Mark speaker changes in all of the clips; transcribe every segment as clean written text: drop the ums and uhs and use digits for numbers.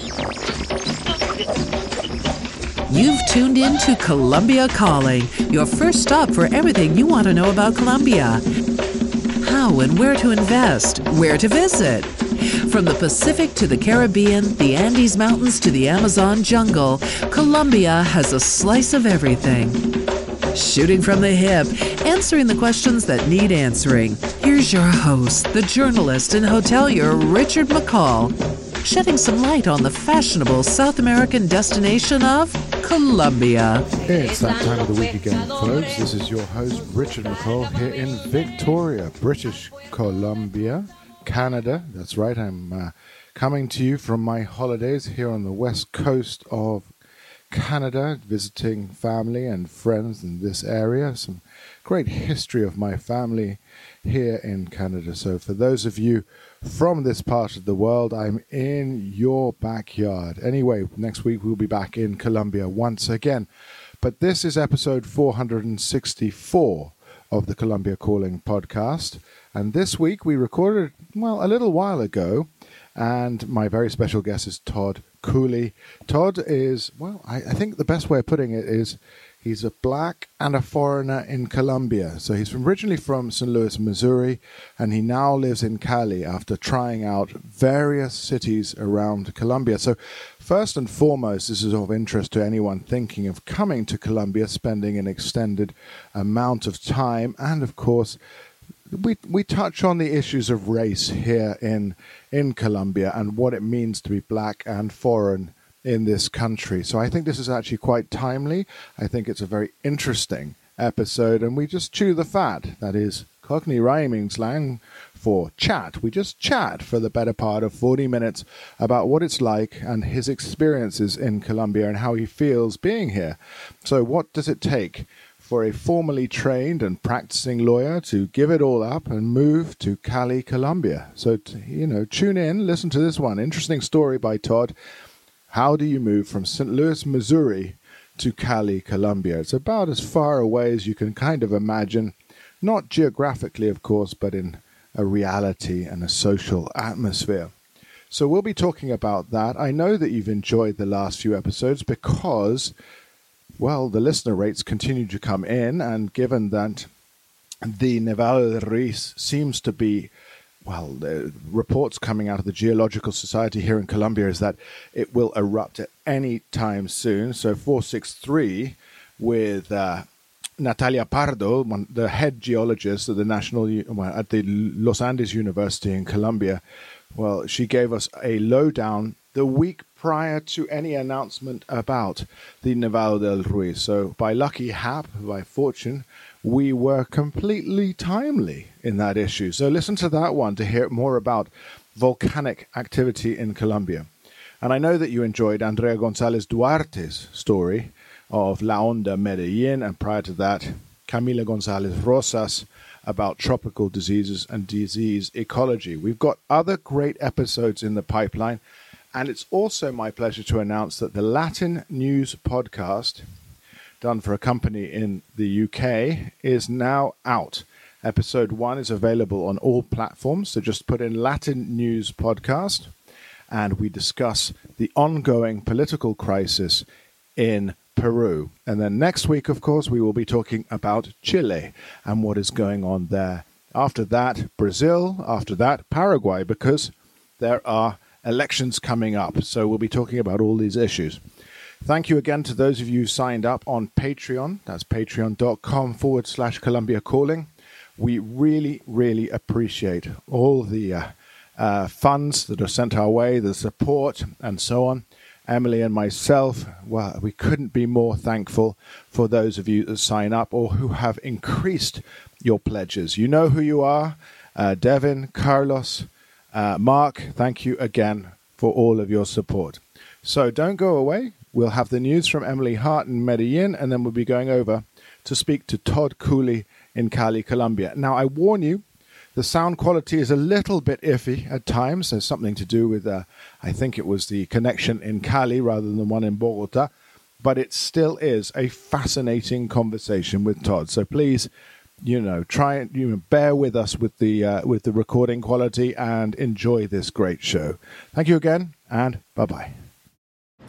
Speaker 1: You've tuned in to Colombia Calling, your first stop for everything you want to know about Colombia. How and where to invest, where to visit. From the Pacific to the Caribbean, the Andes Mountains to the Amazon jungle, Colombia has a slice of everything. Shooting from the hip, answering the questions that need answering. Here's your host, the journalist and hotelier Richard McCall, shedding some light on the fashionable South American destination of Colombia.
Speaker 2: It's that time of the week again, folks. This is your host, Richard McCall, here in Victoria, British Columbia, Canada. That's right, I'm coming to you from my holidays here on the west coast of Canada, visiting family and friends in this area. Some great history of my family here in Canada. So for those of you from this part of the world, I'm in your backyard. Anyway, next week we'll be back in Colombia once again. But this is episode 464 of the Colombia Calling podcast. And this week we recorded, a little while ago. And my very special guest is Todd Cooley. Todd is, I think the best way of putting it is he's a black and a foreigner in Colombia. So he's originally from St. Louis, Missouri, and he now lives in Cali after trying out various cities around Colombia. So first and foremost, this is of interest to anyone thinking of coming to Colombia, spending an extended amount of time, and of course, we touch on the issues of race here in Colombia and what it means to be black and foreign in this country. So I think this is actually quite timely. I think it's a very interesting episode, and we just chew the fat. That is Cockney rhyming slang for chat. We just chat for the better part of 40 minutes about what it's like and his experiences in Colombia and how he feels being here. So what does it take for a formally trained and practicing lawyer to give it all up and move to Cali, Colombia? So, tune in, listen to this one. Interesting story by Todd. How do you move from St. Louis, Missouri to Cali, Colombia? It's about as far away as you can kind of imagine, not geographically, of course, but in a reality and a social atmosphere. So we'll be talking about that. I know that you've enjoyed the last few episodes because the listener rates continue to come in, and given that the Nevado del Ruiz seems to be, the reports coming out of the Geological Society here in Colombia is that it will erupt at any time soon. So 463 with Natalia Pardo, the head geologist at at the Los Andes University in Colombia. Well, she gave us a lowdown the week prior to any announcement about the Nevado del Ruiz. So by fortune, we were completely timely in that issue. So listen to that one to hear more about volcanic activity in Colombia. And I know that you enjoyed Andrea González Duarte's story of La Honda Medellín, and prior to that, Camila González Rosas about tropical diseases and disease ecology. We've got other great episodes in the pipeline. And it's also my pleasure to announce that the Latin News podcast, done for a company in the UK, is now out. Episode 1 is available on all platforms, so just put in Latin News podcast, and we discuss the ongoing political crisis in Peru. And then next week, of course, we will be talking about Chile and what is going on there. After that, Brazil. After that, Paraguay, because there are elections coming up. So we'll be talking about all these issues. Thank you again to those of you who signed up on Patreon. That's patreon.com/Colombia Calling. We really, really appreciate all the funds that are sent our way, the support, and so on. Emily and myself, we couldn't be more thankful for those of you that sign up or who have increased your pledges. You know who you are. Devin, Carlos, Mark, thank you again for all of your support. So don't go away. We'll have the news from Emily Hart in Medellin, and then we'll be going over to speak to Todd Cooley in Cali, Colombia. Now, I warn you, the sound quality is a little bit iffy at times. There's something to do with, I think it was the connection in Cali rather than the one in Bogota. But it still is a fascinating conversation with Todd. So please, try and bear with us with the recording quality and enjoy this great show. Thank you again, and bye-bye.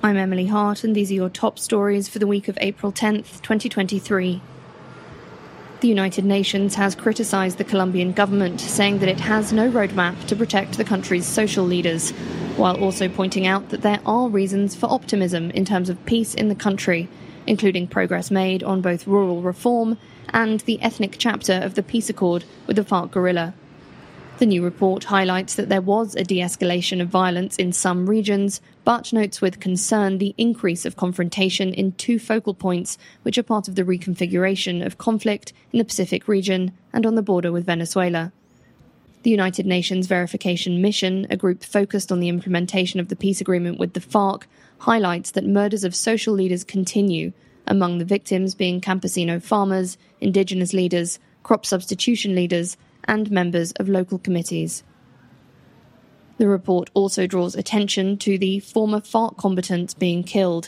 Speaker 3: I'm Emily Hart, and these are your top stories for the week of April 10th, 2023. The United Nations has criticised the Colombian government, saying that it has no roadmap to protect the country's social leaders, while also pointing out that there are reasons for optimism in terms of peace in the country, including progress made on both rural reform and the ethnic chapter of the peace accord with the FARC guerrilla. The new report highlights that there was a de-escalation of violence in some regions, but notes with concern the increase of confrontation in two focal points, which are part of the reconfiguration of conflict in the Pacific region and on the border with Venezuela. The United Nations Verification Mission, a group focused on the implementation of the peace agreement with the FARC, highlights that murders of social leaders continue, among the victims being campesino farmers, indigenous leaders, crop substitution leaders, and members of local committees. The report also draws attention to the former FARC combatants being killed.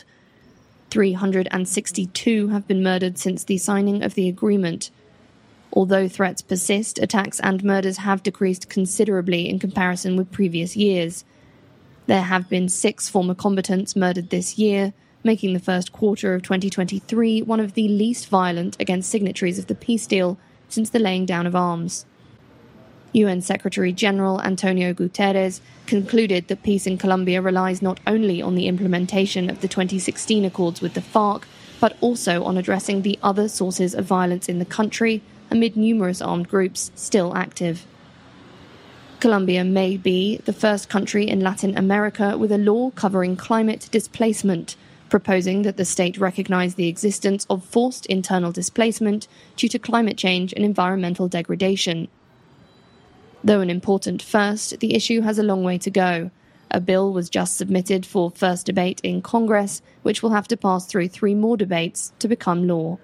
Speaker 3: 362 have been murdered since the signing of the agreement. Although threats persist, attacks and murders have decreased considerably in comparison with previous years. There have been 6 former combatants murdered this year, making the first quarter of 2023 one of the least violent against signatories of the peace deal since the laying down of arms. UN Secretary-General Antonio Guterres concluded that peace in Colombia relies not only on the implementation of the 2016 accords with the FARC, but also on addressing the other sources of violence in the country amid numerous armed groups still active. Colombia may be the first country in Latin America with a law covering climate displacement, proposing that the state recognize the existence of forced internal displacement due to climate change and environmental degradation. Though an important first, the issue has a long way to go. A bill was just submitted for first debate in Congress, which will have to pass through 3 more debates to become law.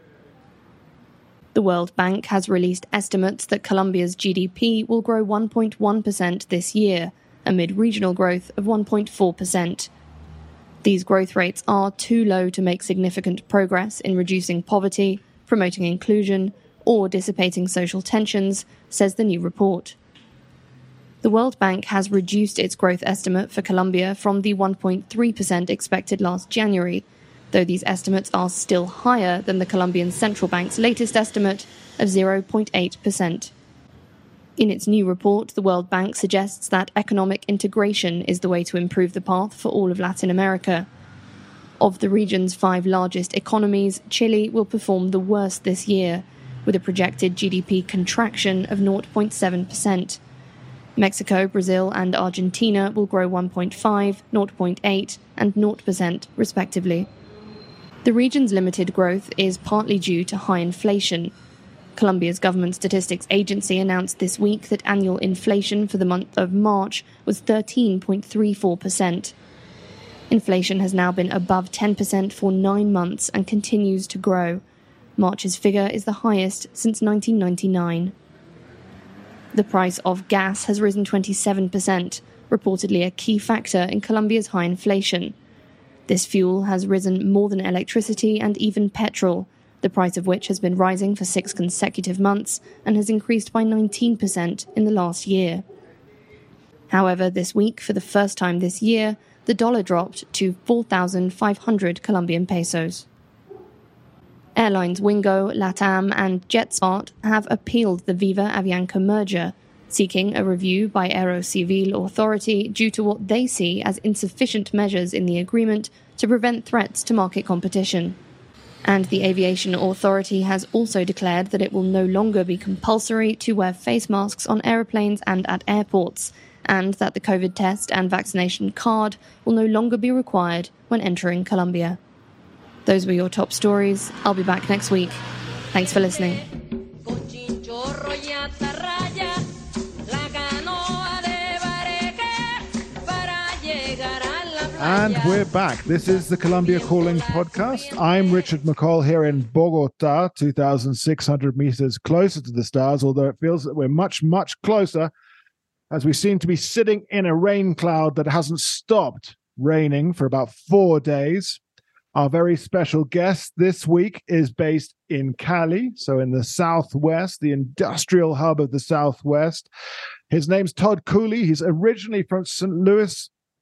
Speaker 3: The World Bank has released estimates that Colombia's GDP will grow 1.1% this year, amid regional growth of 1.4%. These growth rates are too low to make significant progress in reducing poverty, promoting inclusion, or dissipating social tensions, says the new report. The World Bank has reduced its growth estimate for Colombia from the 1.3% expected last January, though these estimates are still higher than the Colombian Central Bank's latest estimate of 0.8%. In its new report, the World Bank suggests that economic integration is the way to improve the path for all of Latin America. Of the region's 5 largest economies, Chile will perform the worst this year, with a projected GDP contraction of 0.7%. Mexico, Brazil, and Argentina will grow 1.5%, 0.8%, and 0%, respectively. The region's limited growth is partly due to high inflation. Colombia's government statistics agency announced this week that annual inflation for the month of March was 13.34%. Inflation has now been above 10% for 9 months and continues to grow. March's figure is the highest since 1999. The price of gas has risen 27%, reportedly a key factor in Colombia's high inflation. This fuel has risen more than electricity and even petrol, the price of which has been rising for 6 consecutive months and has increased by 19% in the last year. However, this week, for the first time this year, the dollar dropped to 4,500 Colombian pesos. Airlines Wingo, LATAM, and JetSmart have appealed the Viva Avianca merger, seeking a review by Aerocivil Authority due to what they see as insufficient measures in the agreement to prevent threats to market competition. And the Aviation Authority has also declared that it will no longer be compulsory to wear face masks on aeroplanes and at airports, and that the COVID test and vaccination card will no longer be required when entering Colombia. Those were your top stories. I'll be back next week. Thanks for listening.
Speaker 2: And we're back. This is the Colombia Calling podcast. I'm Richard McCall here in Bogota, 2,600 meters closer to the stars, although it feels that we're much, much closer as we seem to be sitting in a rain cloud that hasn't stopped raining for about 4 days. Our very special guest this week is based in Cali, so in the Southwest, the industrial hub of the Southwest. His name's Todd Cooley. He's originally from St. Louis,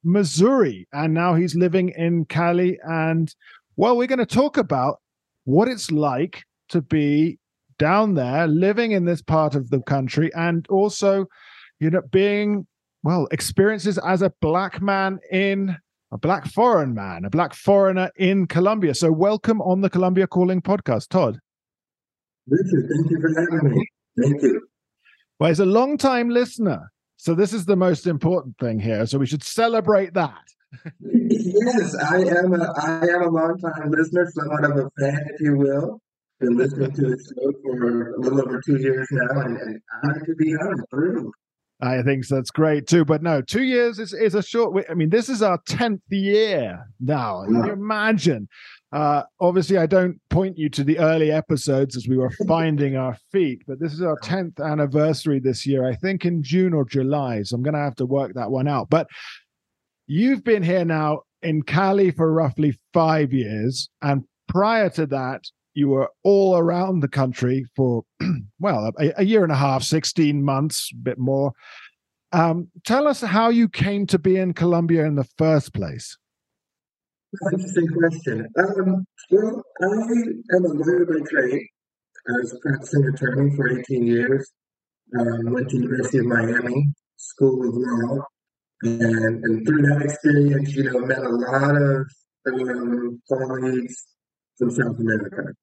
Speaker 4: Missouri, and now he's living in Cali. And well, we're going to talk about what it's like to be down there, living in this part of the country, and also, being, well, experiences as a black man in a black foreigner in Colombia. So welcome on the Colombia Calling podcast, Todd.
Speaker 5: Richard, thank you for having me. Thank you.
Speaker 4: Well, he's a long-time listener, so this is the most important thing here. So we should celebrate that.
Speaker 5: Yes, I am a long-time listener, somewhat of a fan, if you will. Been listening to the show for a little over 2 years now, and honored to be on it through.
Speaker 4: I think that's great too. But no, 2 years is a short. I mean, this is our 10th year now. Can you imagine? Obviously, I don't point you to the early episodes as we were finding our feet, but this is our 10th anniversary this year, I think in June or July. So I'm going to have to work that one out. But you've been here now in Cali for roughly 5 years. And prior to that, you were all around the country for, well, a year and a half, 16 months, a bit more. Tell us how you came to be in Colombia in the first place.
Speaker 5: Interesting question. Well, I am a lawyer by trade. I was a practicing attorney for 18 years. Went to the University of Miami School of Law. And through that experience, met a lot of colleagues from South America.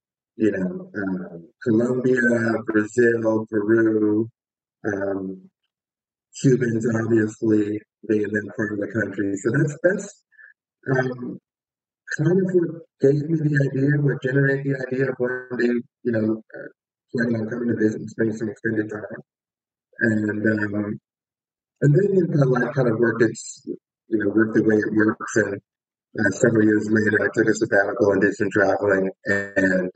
Speaker 5: Colombia, Brazil, Peru, Cubans, obviously, being in that part of the country. So that's kind of what gave me the idea, what generated the idea of one day, planning on coming to visit and spending some extended time. And then life kind of worked worked the way it works. And several years later, I took a sabbatical and did some traveling, and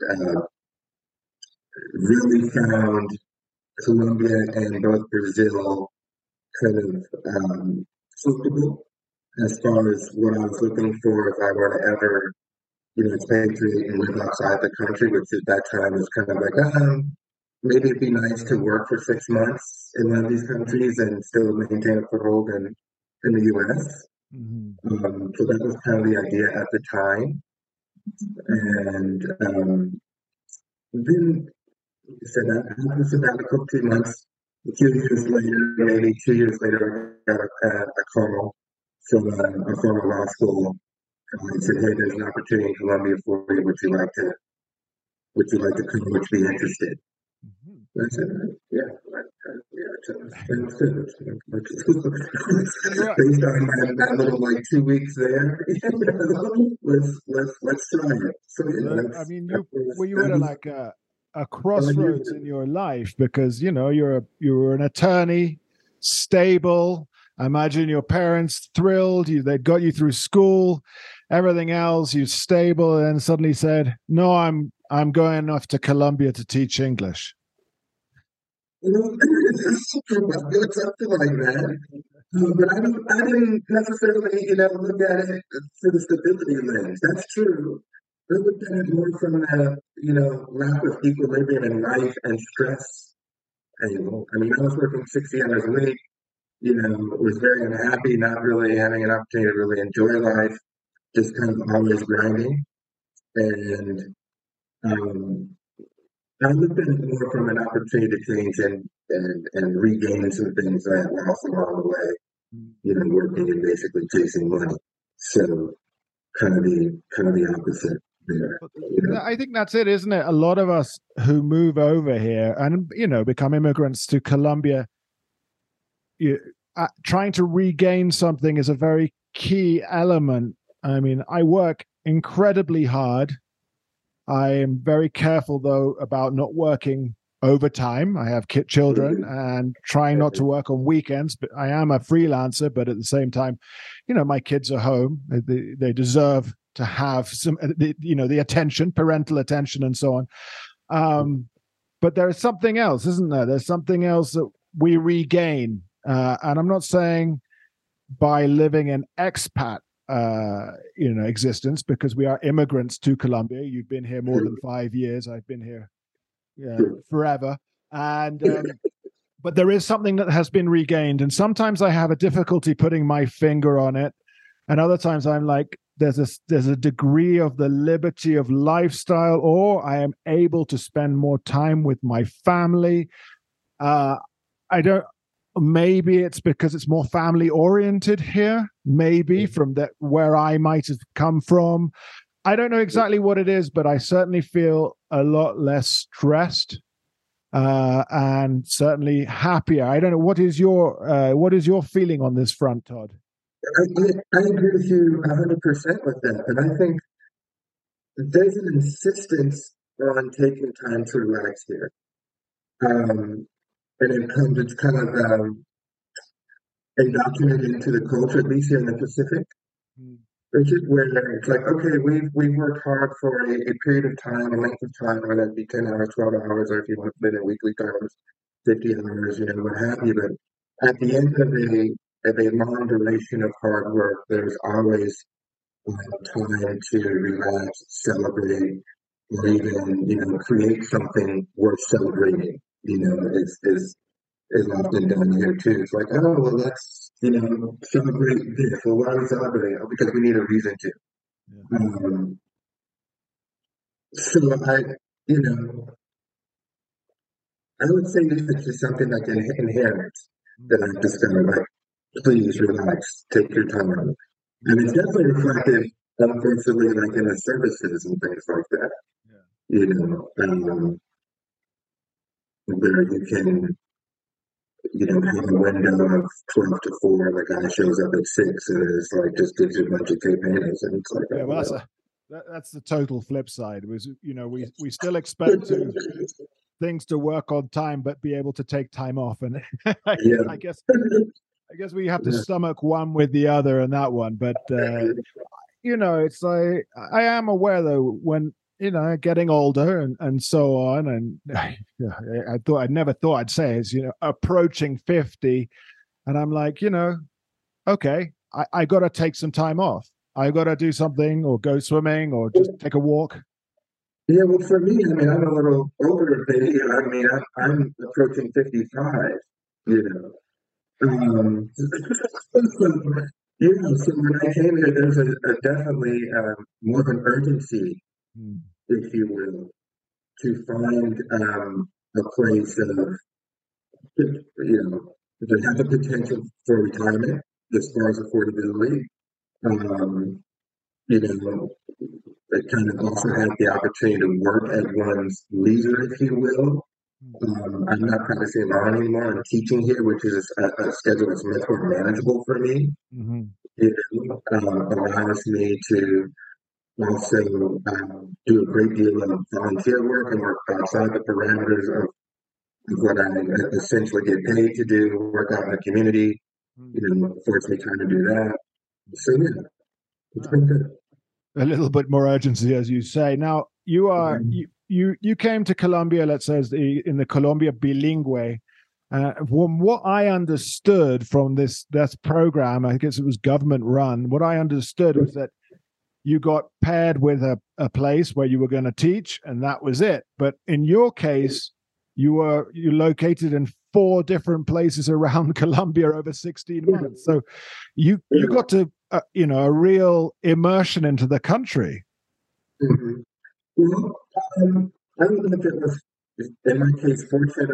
Speaker 5: really found Colombia and both Brazil kind of suitable as far as what I was looking for if I were to ever, expatriate and live outside the country, which at that time was kind of like, maybe it'd be nice to work for 6 months in one of these countries and still maintain a foothold in the U.S. Mm-hmm. So that was kind of the idea at the time. And then, like I said, I had a sabbatical 2 months. A few years later, maybe 2 years later, I got a call from a former law school. And said, "Hey, there's an opportunity in Colombia for you. Would you like to come? Would you be interested?" Mm-hmm. I said, "Yeah, sounds good." Based on that little 2 weeks there, let's try it. So,
Speaker 4: I mean, you were at a crossroads in your life because you were an attorney, stable. I imagine your parents thrilled. They got you through school, everything else. You're stable, and then suddenly said, "No, I'm going off to Colombia to teach English."
Speaker 5: It's something like that. But I didn't necessarily, look at it through the stability lens. That's true. I looked at it more from the, lack of equilibrium in life and stress angle. I mean, I was working 60 hours a week. Was very unhappy, not really having an opportunity to really enjoy life, just kind of always grinding. And I looked at it more from an opportunity to change and regain some things that I lost along the way, working and basically chasing money. So kind of the opposite there.
Speaker 4: I think that's it, isn't it? A lot of us who move over here and, become immigrants to Colombia, trying to regain something is a very key element. I mean, I work incredibly hard. I am very careful, though, about not working overtime. I have children and trying not to work on weekends, but I am a freelancer. But at the same time, my kids are home. They deserve to have some, the attention, parental attention and so on. But there is something else, isn't there? There's something else that we regain. And I'm not saying by living an expat existence, because we are immigrants to Colombia. You've been here more than 5 years. I've been here forever. And but there is something that has been regained. And sometimes I have a difficulty putting my finger on it. And other times I'm like, there's a degree of the liberty of lifestyle, or I am able to spend more time with my family. I don't. Maybe it's because it's more family oriented here. Maybe from that where I might have come from. I don't know exactly what it is, but I certainly feel a lot less stressed and certainly happier. I don't know what is your feeling on this front, Todd.
Speaker 5: I agree with you 100% with that, and I think there's an insistence on taking time to relax here. And it's kind of indoctrinated into the culture, at least here in the Pacific. Richard, where it's like, okay, we've worked hard for a period of time, a length of time, whether it be 10 hours, 12 hours, or if you want to put it in weekly terms, 50 hours, what have you. But at the end of a long duration of hard work, there's always time to relax, celebrate, or even, create something worth celebrating, is often done here too. It's like, oh, well, let's, celebrate this. Well, why are we celebrating? Oh, because we need a reason to. So you know, I would say this is just something like inherent that I've discovered. Like, please relax, take your time. And it's definitely reflective, unfortunately, like in the services and things like that. Where you can, have a window of 12 to 4, the guy shows up at 6 and is like, just gives you a bunch of tape handles. And it's like,
Speaker 4: yeah, well, that's the total flip side. Was we still expect things to work on time, but be able to take time off, and I guess we have to stomach one with the other and that one. But it's like I am aware though when getting older and so on, and I never thought I'd say is approaching 50, and I'm like okay, I got to take some time off. I got to do something, or go swimming, or just take a walk.
Speaker 5: Yeah, well, for me, I mean, I'm a little older than you. I mean, I'm approaching 55. Um, so when I came here, there's a definitely more of an urgency, if you will, to find a place of, that has the potential for retirement as far as affordability. Um, it kind of also has the opportunity to work at one's leisure, if you will. I'm not practicing law anymore. I'm teaching here, which is a schedule that's much more manageable for me. It allows me to also do a great deal of volunteer work and work outside the parameters of what I essentially get paid to do, work out in the community. Force me time to do that. So yeah, it's been good.
Speaker 4: A little bit more urgency, as you say. Now you are you came to Colombia, let's say, in the Colombia Bilingüe. From what I understood from this program, I guess it was government run. What I understood was that you got paired with a place where you were going to teach, and that was it. But in your case, you located in 4 different places around Colombia over 16 months. So you got to a real immersion into the country.
Speaker 5: Well, I don't know if it was, in my case, fortunate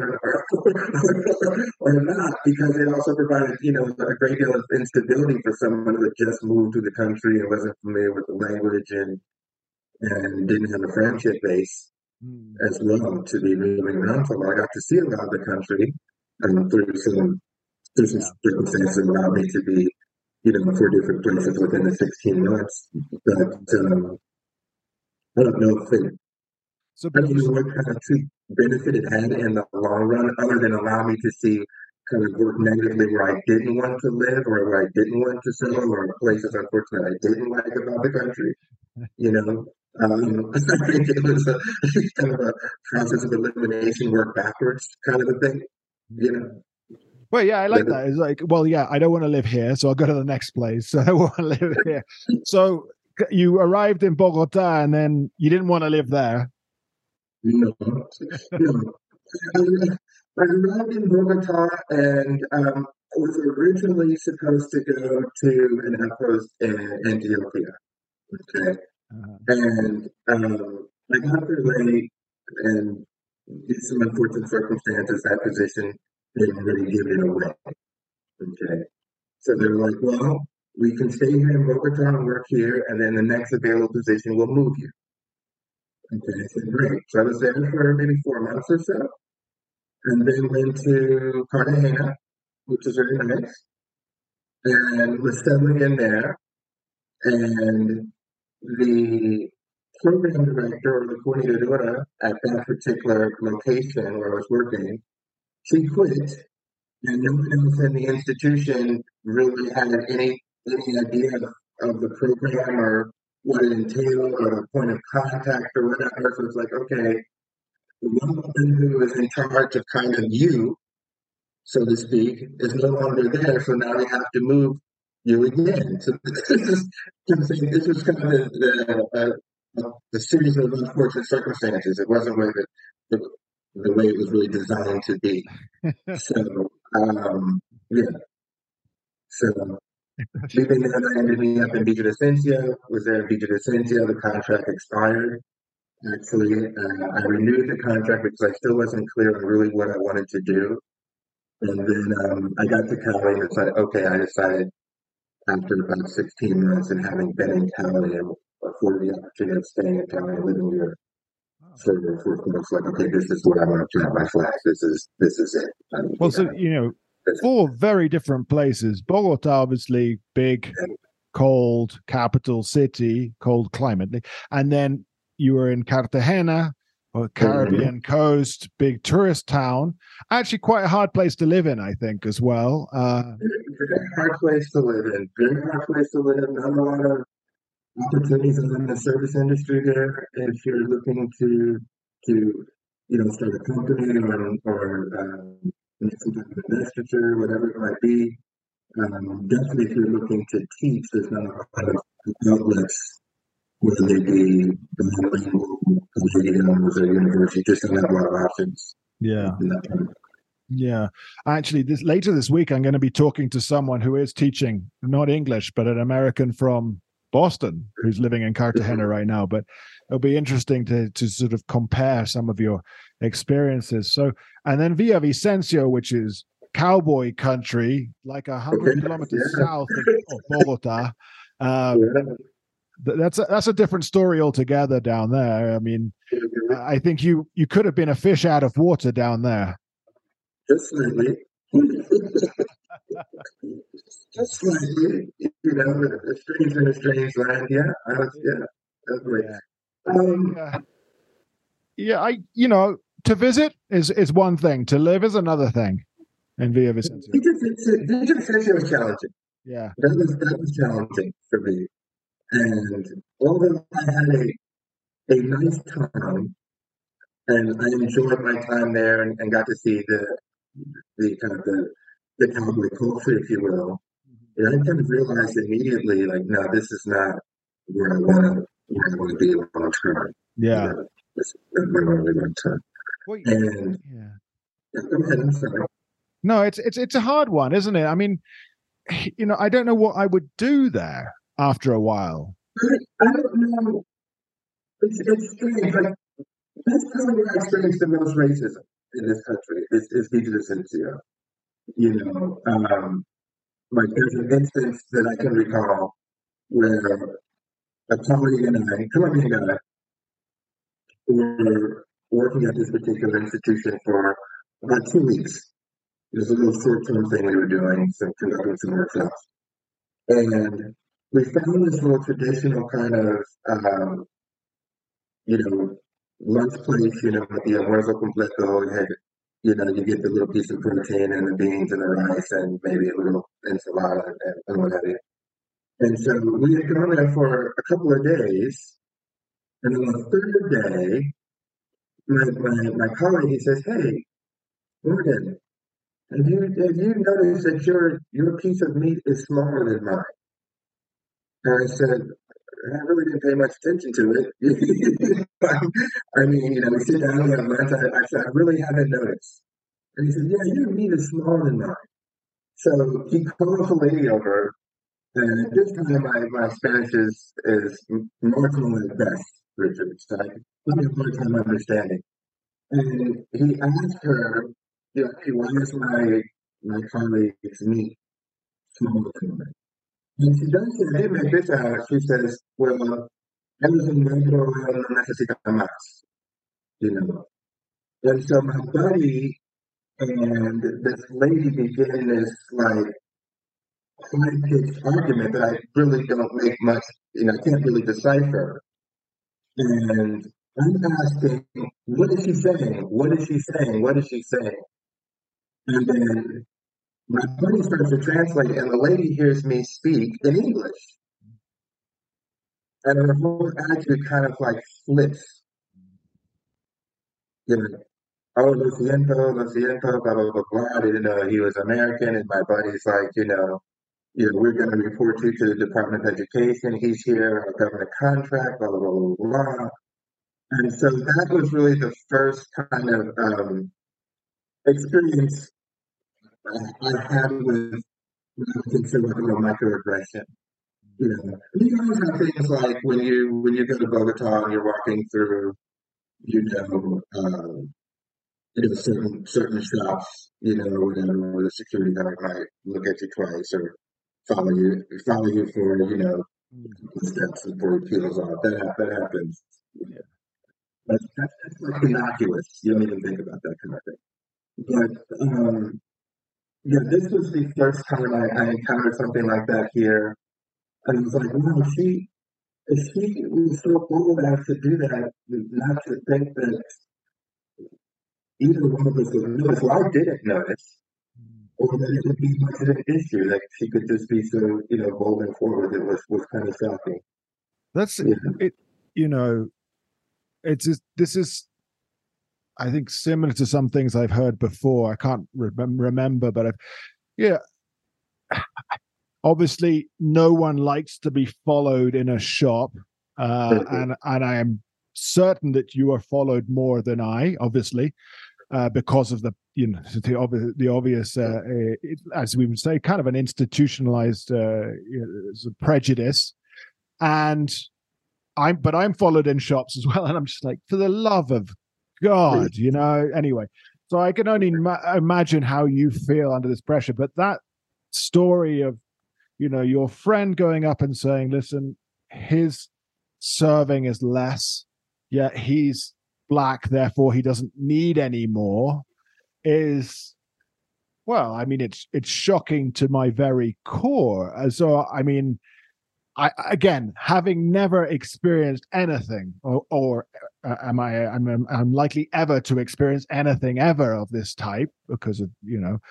Speaker 5: or not, because it also provided, a great deal of instability for someone who had just moved to the country and wasn't familiar with the language and didn't have a friendship base as well to be moving around. So I got to see a lot of the country through some circumstances that allowed me to be, 4 different places within the 16 months. But I don't know if I don't know what kind of true benefit it had in the long run, other than allow me to see kind of work negatively where I didn't want to live or where I didn't want to settle or places, unfortunately, I didn't like about the country. I think it was kind of a process of elimination, work backwards kind of a thing.
Speaker 4: Well, yeah, I like that. It's like, well, yeah, I don't want to live here, so I'll go to the next place. So I want to live here. So you arrived in Bogota, and then you didn't want to live there.
Speaker 5: No. I arrived in Bogota, and was originally supposed to go to an outpost in Antioquia. Okay. And I got there late, and due to some unfortunate circumstances, that position didn't really give it away. Okay. So they were like, well, we can stay here in Bogota and work here, and then the next available position will move you. Okay, I said, great. So I was there for maybe 4 months or so, and then went to Cartagena, which is very nice, and was settling in there. And the program director or the coordinator at that particular location where I was working, she quit, and no one else in the institution really had any idea of the program or what it entailed or the point of contact or whatever. So it's like, okay, the one woman who was in charge of kind of you, so to speak, is no longer there. So now we have to move you again. So this was kind of the series of unfortunate circumstances. It wasn't the way it was really designed to be. So, yeah. So, leaving there, I ended up in Villa Vicencio. Was there in Villa Vicencio. The contract expired. Actually, I renewed the contract because I still wasn't clear on really what I wanted to do. And then I got to Cali and decided, okay, I decided after about 16 months and having been in Cali and afforded the opportunity of staying in Cali and living here for months, like, okay, this is what I want to plant my flags. This is it.
Speaker 4: Well, so, four very different places. Bogota, obviously, big, cold capital city, cold climate. And then you were in Cartagena, or Caribbean coast, big tourist town. Actually, quite a hard place to live in, I think, as well.
Speaker 5: Very hard place to live in. Very hard place to live. Not a lot of opportunities in the service industry there. If you're looking to start a company or some type of investiture, whatever it might be. Definitely, if you're looking to teach, there's not a lot of outlets, whether they be bilingual, collegiums, or university, just don't have a lot of options.
Speaker 4: Yeah. Yeah. Actually, later this week, I'm going to be talking to someone who is teaching, not English, but an American from Boston who's living in Cartagena right now. But it'll be interesting to sort of compare some of your experiences. So, and then Villa Vicencio, which is cowboy country, like 100 kilometers south of Bogota. That's a different story altogether down there. I mean, I think you could have been a fish out of water down there.
Speaker 5: Just slightly. Just slightly. A strange in a strange land. Yeah. Definitely.
Speaker 4: To visit is one thing. To live is another thing. In Villa Vicencio.
Speaker 5: Villa Vicencio was challenging.
Speaker 4: Yeah.
Speaker 5: That was challenging for me. And although I had a nice time, and I enjoyed my time there and got to see the kind of the cowboy culture, if you will, and I kind of realized immediately, like, no, this is not where I want to be long term.
Speaker 4: Yeah.
Speaker 5: This is where I want to be long term. And go ahead, I'm sorry.
Speaker 4: No, it's a hard one, isn't it? I mean, I don't know what I would do there after a while.
Speaker 5: I don't know. It's strange. Like, that's probably where I experienced the most racism in this country. Is Villa Vicencio. Like, there's an instance that I can recall where a Colombian guy, were working at this particular institution for about 2 weeks. It was a little short-term thing we were doing, conducting some workshops. And we found this little traditional kind of, lunch place, with the almuerzo completo. You get the little piece of protein and the beans and the rice and maybe a little ensalada and what have you. And so we had gone there for a couple of days. And on the third day, my colleague, he says, "Hey, Morgan, have you noticed that your piece of meat is smaller than mine?" And I said, I really didn't pay much attention to it. I mean, we sit down, we have lunch. I said, I really haven't noticed. And he said, yeah, your meat is smaller than mine. So he calls a lady over, and at this time my Spanish is marginal at best, Richard. So I have a hard time understanding. And he asked her, "Hey, why is my colleague's meat smaller than mine?" And she does say, "Hey, make this out." She says, "Well, él es un negro, él no necesita más," you know. And so my buddy and this lady begin this like high-pitched argument that I really don't make much, I can't really decipher. And I'm asking, what is she saying? What is she saying? What is she saying? And then my buddy starts to translate, and the lady hears me speak in English. And her whole attitude kind of like flips. You know, oh, lo siento, blah, blah, blah, blah. I didn't know he was American. And my buddy's like, we're going to report you to the Department of Education. He's here on a government contract, blah, blah, blah, blah, blah. And so that was really the first kind of experience I had with what I consider like a microaggression. You always have things like when you go to Bogota and you're walking through, you know, um, certain shops, whatever, where the security guard might look at you twice or follow you for, steps before he peels off. That happens. Yeah. That's like innocuous. You don't even think about that kind of thing. But yeah, this was the first time I encountered something like that here. And I was like, wow, if she was so bold as to do that, not to think that either one of us would notice. Well, I didn't notice, or that it would be much of an issue. That she could just be so, bold and forward. It was kind of shocking.
Speaker 4: That's
Speaker 5: Yeah.
Speaker 4: it. It's just, this is, I think, similar to some things I've heard before. I can't remember, but obviously no one likes to be followed in a shop, and I am certain that you are followed more than I, obviously, because of the obvious, as we would say, kind of an institutionalized prejudice. And I'm followed in shops as well, and I'm just like, for the love of God, Anyway, so I can only imagine how you feel under this pressure. But that story of, your friend going up and saying, listen, his serving is less, yet he's Black, therefore he doesn't need any more, is, well, I mean, it's shocking to my very core. So, I mean, again, having never experienced anything, or I'm likely ever to experience anything ever of this type because of,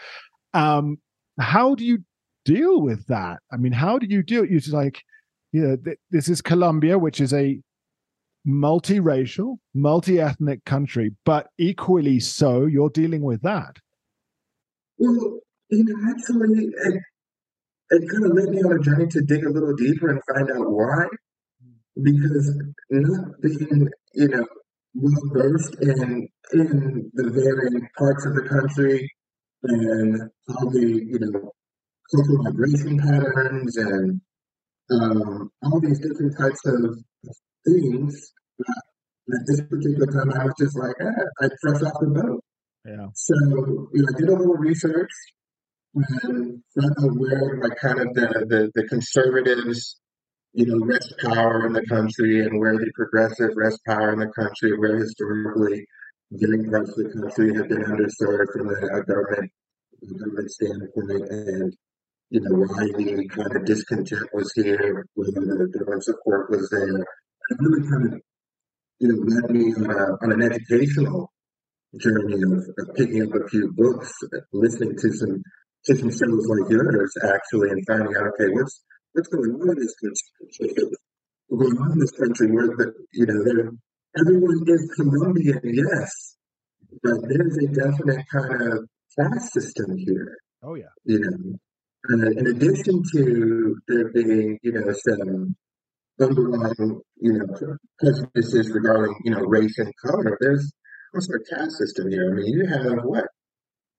Speaker 4: how do you deal with that? I mean, how do you do it? You're just like, this is Colombia, which is a multiracial, multi-ethnic country, but equally so, you're dealing with that.
Speaker 5: Well, actually, it kind of led me on a journey to dig a little deeper and find out why. Because not being, well versed in the varying parts of the country and how the cultural migration patterns and all these different types of things. At this particular time, I was just like, I fresh off the boat.
Speaker 4: Yeah.
Speaker 5: So, I did a little research and found out where, like, kind of the conservatives, rest power in the country, and where the progressive rest power in the country, where historically different parts of the country have been underserved from a government standpoint, and why the kind of discontent was here, whether the government support was there. It really kind of led me on an educational journey of picking up a few books, listening to some shows like yours, actually, and finding out, okay, what's going on in this country? Going on in this country where everyone is Colombian, yes, but there's a definite kind of class system here.
Speaker 4: Oh yeah.
Speaker 5: In addition to there being, some underlying, prejudices regarding, race and color, there's also a caste system here. I mean, you have what?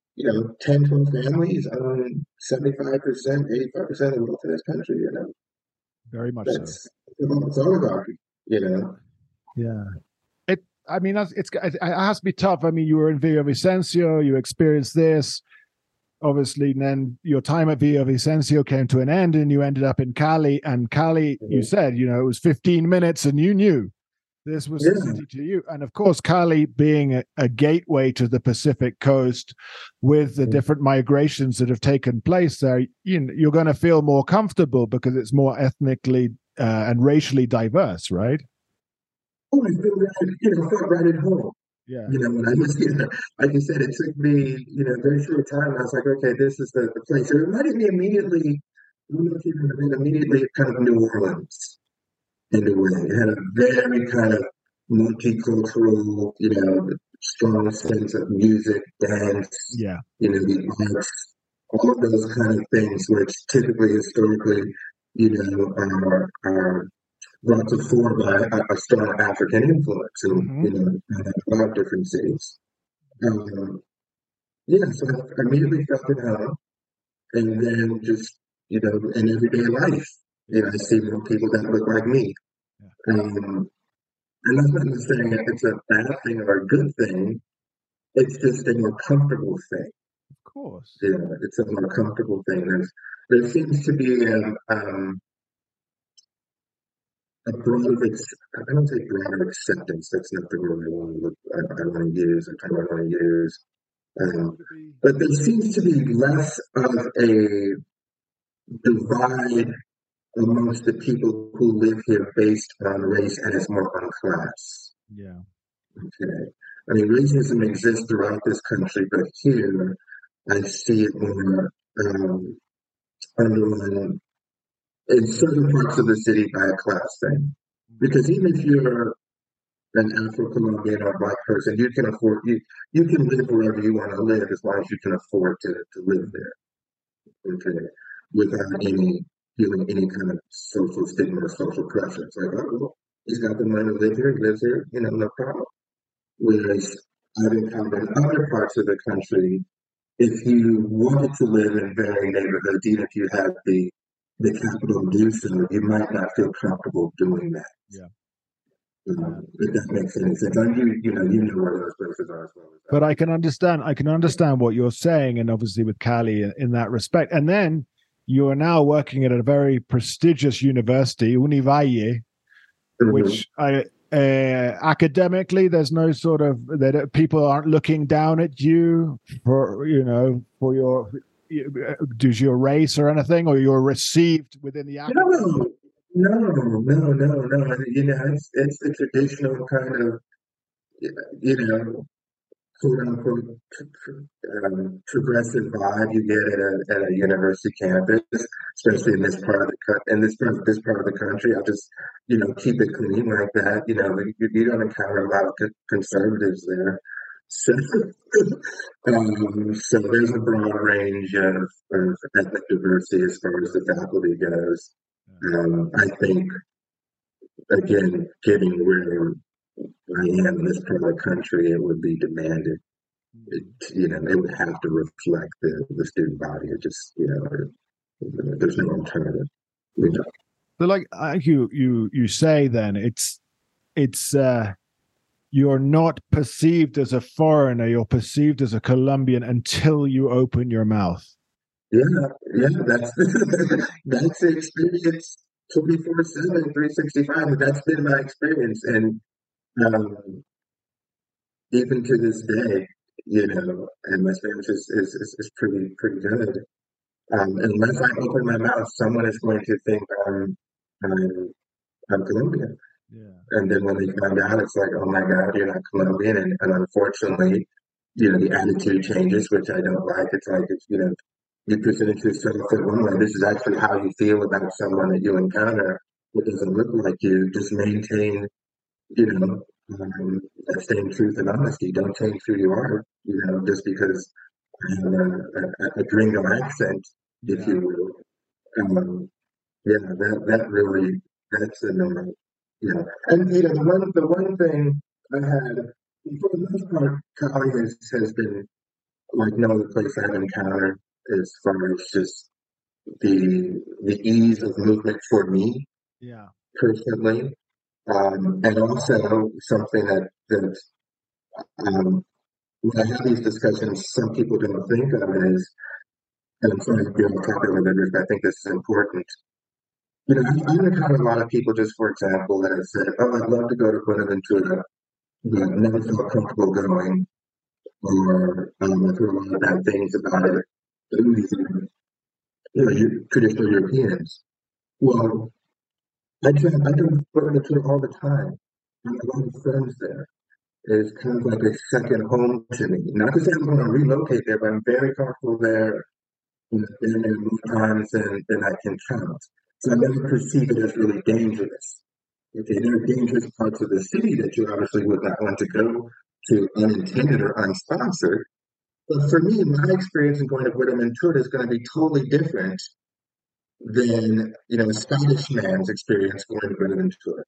Speaker 5: 10, 12 families own 75%, 85% of the wealth of this country,
Speaker 4: Very much so.
Speaker 5: It's oligarchy,
Speaker 4: Yeah. I mean, it has to be tough. I mean, you were in Villavicencio, you experienced this, obviously, and then your time at Villavicencio came to an end, and you ended up in Cali. And Cali, you said, it was 15 minutes, and you knew this was the city to you. And of course, Cali being a gateway to the Pacific coast, with the different migrations that have taken place there, you're going to feel more comfortable because it's more ethnically and racially diverse, right?
Speaker 5: Oh, I felt right at home.
Speaker 4: Yeah.
Speaker 5: When I was here, like you said, it took me, a very short time. I was like, okay, this is the place. It reminded me immediately, immediately kind of New Orleans in a way. It had a very kind of multicultural, strong sense of music, dance, the arts, all of those kind of things, which typically, historically, are brought to fore by a strong African influence in a lot of different cities. So I immediately felt at home, and then just in everyday life, I see more people that look like me. And that's not necessarily if it's a bad thing or a good thing. It's just a more comfortable thing.
Speaker 4: Of course.
Speaker 5: It's a more comfortable thing. There seems to be a broader, I don't say broader acceptance. That's not the word I want to use. I want to use. But there seems to be less of a divide amongst the people who live here based on race, and it's more on class.
Speaker 4: Yeah.
Speaker 5: Okay. I mean, racism exists throughout this country, but here I see it more underlying in certain parts of the city by a class thing. Because even if you're an Afro-Colombian or Black person, you can afford you can live wherever you want to live as long as you can afford to live there. Okay. Without feeling any kind of social stigma or social pressure. It's like, oh, well, he's got the money to live here, he lives here, no problem. Whereas I've encountered in other parts of the country, if you wanted to live in varied neighborhoods, even if you had the capital to do so, you might not feel comfortable doing that.
Speaker 4: Yeah.
Speaker 5: If that makes any sense. You know where those places are as well.
Speaker 4: But I can understand what you're saying, and obviously with Cali in that respect. And then you are now working at a very prestigious university, Univalle, which academically there's no sort of that people aren't looking down at you for for your does your race or anything, or you're received within the academy.
Speaker 5: No. It's the traditional kind of quote unquote progressive vibe you get at a university campus, especially in this part of the country. I'll just keep it clean like that. You don't encounter a lot of conservatives there. So, so there's a broad range of ethnic diversity as far as the faculty goes. I think, again, given where I am in this part of the country, it would be demanded. It would have to reflect the student body. It just, there's no alternative.
Speaker 4: So, like you say, then it's you're not perceived as a foreigner. You're perceived as a Colombian until you open your mouth.
Speaker 5: Yeah, that's that's the experience 24/7, 365. That's been my experience, and even to this day, and my Spanish is pretty good. Unless I open my mouth, someone is going to think I'm Colombian.
Speaker 4: Yeah.
Speaker 5: And then when they find out, it's like, oh my God, you're not Colombian. And unfortunately, the attitude changes, which I don't like. It's like, you present yourself in one way. This is actually how you feel about someone that you encounter. It doesn't look like you. Just maintain, that same truth and honesty. Don't change who you are, just because I have a gringo accent, if you will. That really, that's the number. And the one thing I had, for the most part, Cali has been like no other place I've encountered as far as just the ease of movement for me
Speaker 4: Yeah.
Speaker 5: personally. And also something that when I have these discussions, some people don't think of is, and I'm sorry to be off topic a little bit, but I think this is important. You know, I've encountered a lot of people, just for example, that have said, "Oh, I'd love to go to Buenaventura, but never felt comfortable going," or I've heard a lot of bad things about it. You know, traditional Europeans. Well, I go to Buenaventura all the time. I have a lot of friends there. It's kind of like a second home to me. Not to say I'm going to relocate there, but I'm very comfortable there. You know, been there more times than I can count. So I never perceive it as really dangerous. Okay, there are dangerous parts of the city that you obviously would not want to go to unintended or unsponsored. But for me, my experience in going to Buenaventura is going to be totally different than, you know, a Scottish man's experience going to Buenaventura.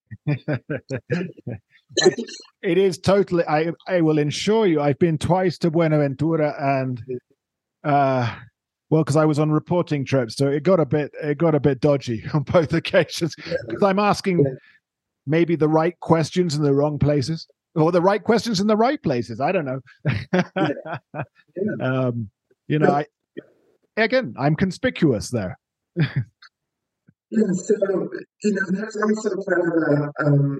Speaker 4: It is totally. I will ensure you. I've been twice to Buenaventura, and well, because I was on reporting trips, so it got a bit dodgy on both occasions. Because I'm asking maybe the right questions in the wrong places, or the right questions in the right places. I don't know. You know, I'm conspicuous there.
Speaker 5: Yeah, so you know that's also kind of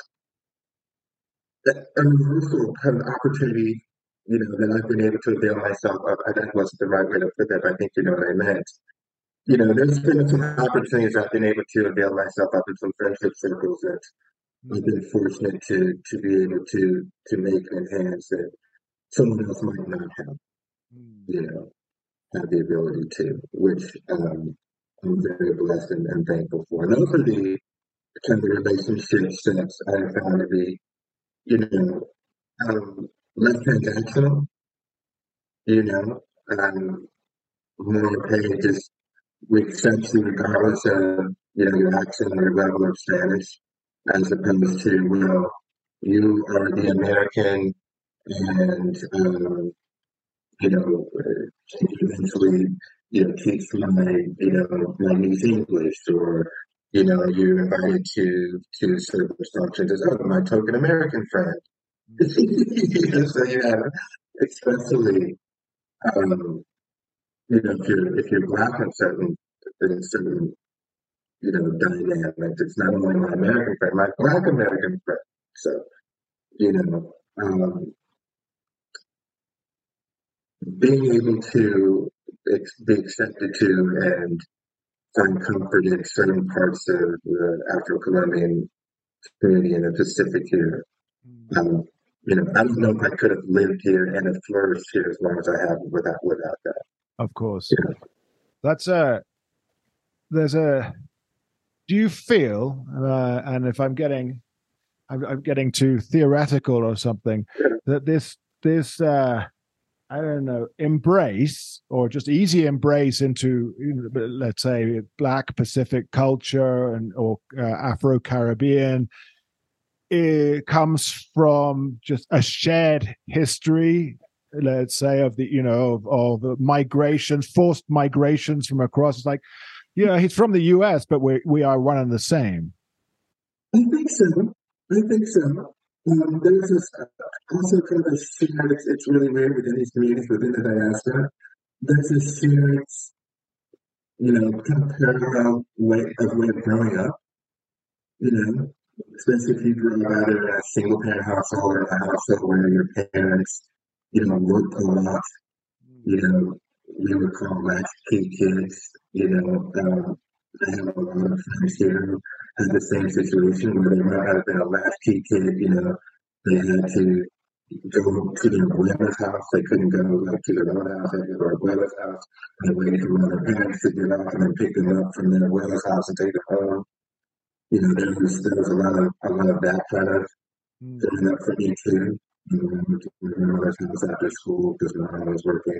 Speaker 5: a universal kind of opportunity, you know, that I've been able to avail myself of. I That wasn't the right way to put that, but I think you know what I meant. You know, there's been some opportunities I've been able to avail myself of in some friendship circles that I've been fortunate to be able to make and enhance that someone else might not have, you know, have the ability to, which I'm very blessed and thankful for. And those are the kind of relationships that I have found to be, you know, less transactional, you know, more paid, just we accept you regardless of, you know, your accent or your level of Spanish, as opposed to, well, you are the American and, you know, can you eventually, you know, teach my, you know, my niece English, or, you know, you're invited to certain functions as, oh, my token American friend. You know, so you have, especially, um, you know, if you're black in certain, you know, dynamics, it's not only my American friend, my black American friend. So, you know, being able to be accepted to and find comfort in certain parts of the Afro-Colombian community in the Pacific here. Um, you know, I don't know if I could have lived here and have flourished here as long as I have without that.
Speaker 4: Of course,
Speaker 5: Yeah.
Speaker 4: that's there's a. Do you feel, and if I'm getting too theoretical or something, that this I don't know, embrace or just easy embrace into, let's say, Black Pacific culture or Afro Caribbean, it comes from just a shared history, let's say, of the, you know, of migrations, forced migrations from across. It's like, yeah, he's from the U.S., but we are one and the same.
Speaker 5: I think so. I think so. There's this also kind of a shared, it's really weird within these communities within the diaspora. There's this shared, you know, kind of parallel way of growing up, you know, especially if you grew up either in a single parent household or a household where your parents, you know, worked a lot, you know, we would call latchkey kids, you know. I have a lot of friends here who had the same situation where they might have been a latchkey kid, you know, they had to go to their abuela's house. They couldn't go like to their own house. They had to go to their abuela's house. And waited for one of their parents to get off and then pick them up from their abuela's house and take them home. You know, there was a lot of that kind of growing up for me too. You know, I went to my mother's house after school because my mom was working.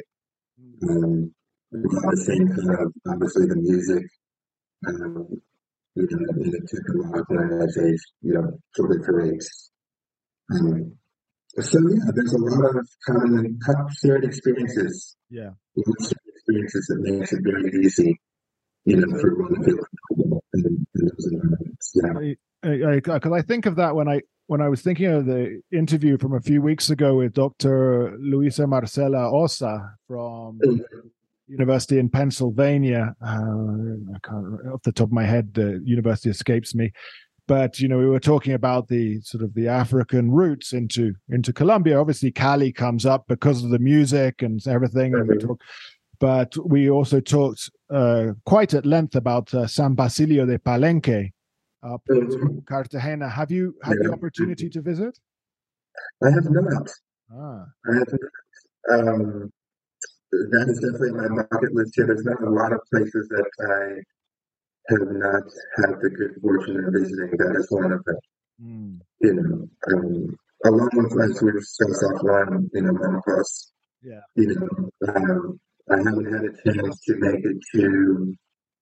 Speaker 5: We got the same kind of, obviously, the music, um, you know, and it took a lot when as age, you know, proliferates. Um, So yeah, there's a lot of common shared experiences.
Speaker 4: Yeah.
Speaker 5: Shared experiences that makes it very easy,
Speaker 4: So,
Speaker 5: for everyone to feel comfortable in those environments. Yeah.
Speaker 4: because I think of that when I was thinking of the interview from a few weeks ago with Dr. Luisa Marcela Osa from University in Pennsylvania. I can't off the top of my head, the university escapes me. But we were talking about the sort of the African roots into Colombia. Obviously, Cali comes up because of the music and everything, and we talk. But we also talked quite at length about San Basilio de Palenque, up to Cartagena. Have you had the opportunity to visit?
Speaker 5: I have not.
Speaker 4: Ah.
Speaker 5: I have not. That is definitely on my bucket list here. There's not a lot of places that I have not had the good fortune of visiting. That is one of them.
Speaker 4: Mm.
Speaker 5: Along with, as we discussed offline, Monocross,
Speaker 4: Yeah.
Speaker 5: I haven't had a chance to make it to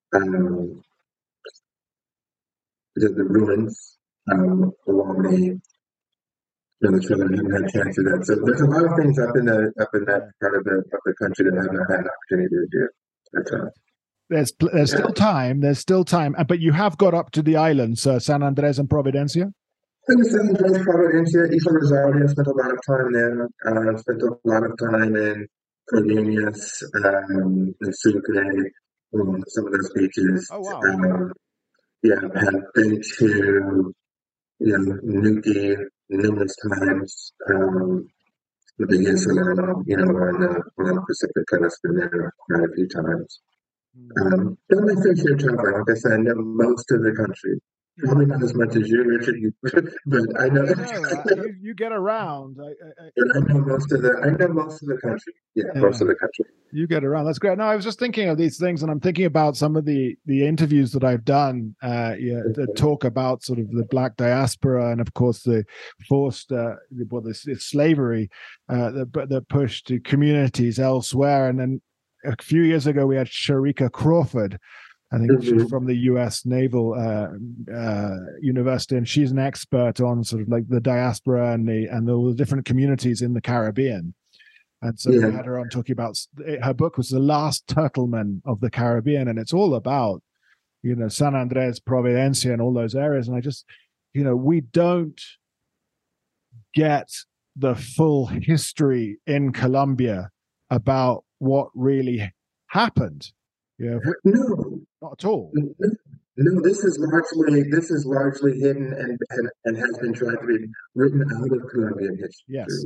Speaker 5: the ruins along the trail. I haven't had a chance to that. So there's a lot of things up in that part of the country that I have not had an opportunity to do.
Speaker 4: There's still time. There's still time. But you have got up to the islands, San Andres and Providencia?
Speaker 5: San Andres, Providencia, Isla Rosario. I spent a lot of time there. I spent a lot of time in Cardenas, in Sucre, some of those beaches.
Speaker 4: Oh, wow.
Speaker 5: Yeah, I have been to, Nuki numerous times. The biggest, on the Pacific coast, been there quite a few times. Done my fair share of traveling. Like I said, I know most of the country. Probably not as much as you, Richard, but I know.
Speaker 4: You get around.
Speaker 5: I know most of the country. Yeah, most of the country.
Speaker 4: You get around. That's great. No, I was just thinking of these things, and I'm thinking about some of the interviews that I've done that talk about sort of the Black diaspora, and of course the forced, the slavery that pushed to communities elsewhere. And then a few years ago, we had Sharika Crawford. I think she's from the U.S. Naval University, and she's an expert on sort of like the diaspora and all the different communities in the Caribbean. And so we had her on talking about her book was The Last Turtleman of the Caribbean, and it's all about San Andres, Providencia, and all those areas. And I just we don't get the full history in Colombia about what really happened. No, not at all.
Speaker 5: No, this is largely hidden and has been tried to be written out of Colombian history.
Speaker 4: Yes.